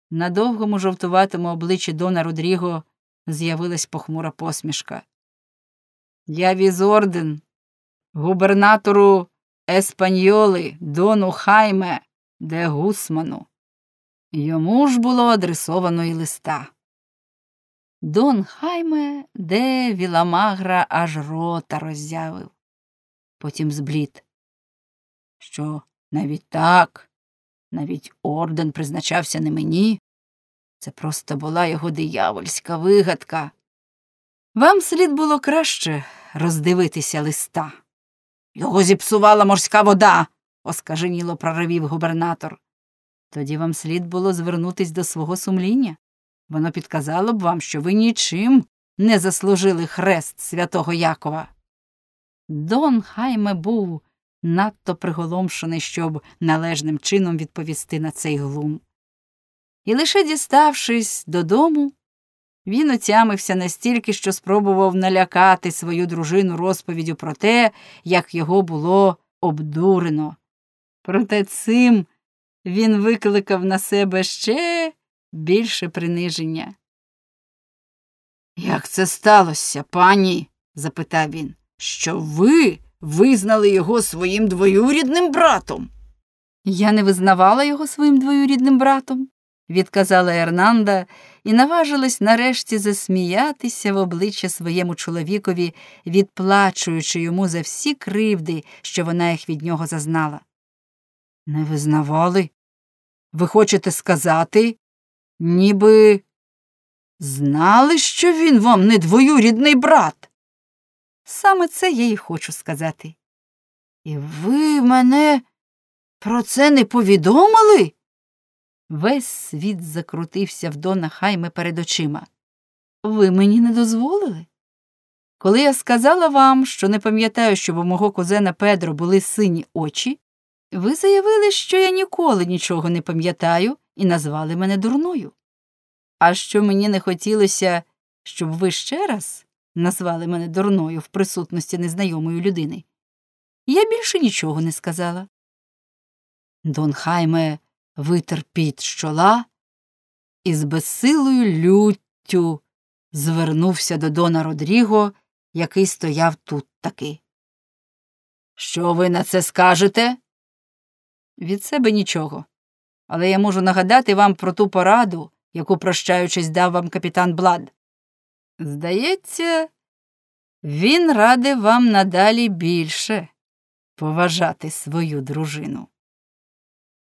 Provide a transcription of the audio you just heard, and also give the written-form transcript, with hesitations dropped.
На довгому жовтуватому обличчі Дона Родріго з'явилась похмура посмішка. «Я віз орден губернатору Еспаньоли Дону Хайме де Гусману. Йому ж було адресовано і листа». Дон Хайме де Віламагра аж рота роззявив. Потім зблід. Що навіть так, навіть орден призначався не мені. Це просто була його диявольська вигадка. Вам слід було краще роздивитися листа. Його зіпсувала морська вода, оскаженіло проривів губернатор. Тоді вам слід було звернутись до свого сумління. Воно підказало б вам, що ви нічим не заслужили хрест святого Якова. Дон Хайме був надто приголомшений, щоб належним чином відповісти на цей глум. І лише діставшись додому, він отямився настільки, що спробував налякати свою дружину розповіддю про те, як його було обдурено. Проте цим він викликав на себе ще більше приниження. «Як це сталося, пані?» – запитав він. «Що ви визнали його своїм двоюрідним братом?» «Я не визнавала його своїм двоюрідним братом», – відказала Ернанда і наважилась нарешті засміятися в обличчя своєму чоловікові, відплачуючи йому за всі кривди, що вона їх від нього зазнала. «Не визнавали? Ви хочете сказати, ніби знали, що він вам не двоюрідний брат?» «Саме це я й хочу сказати». «І ви мене про це не повідомили?» Весь світ закрутився в Дона Хайме перед очима. «Ви мені не дозволили? Коли я сказала вам, що не пам'ятаю, щоб у мого кузена Педро були сині очі, ви заявили, що я ніколи нічого не пам'ятаю і назвали мене дурною. А що мені не хотілося, щоб ви ще раз назвали мене дурною в присутності незнайомої людини, я більше нічого не сказала». Дон Хайме витер піт з чола і з безсилою люттю звернувся до Дона Родріго, який стояв тут таки. «Що ви на це скажете?» «Від себе нічого. Але я можу нагадати вам про ту пораду, яку, прощаючись, дав вам капітан Блад. Здається, він радив вам надалі більше поважати свою дружину».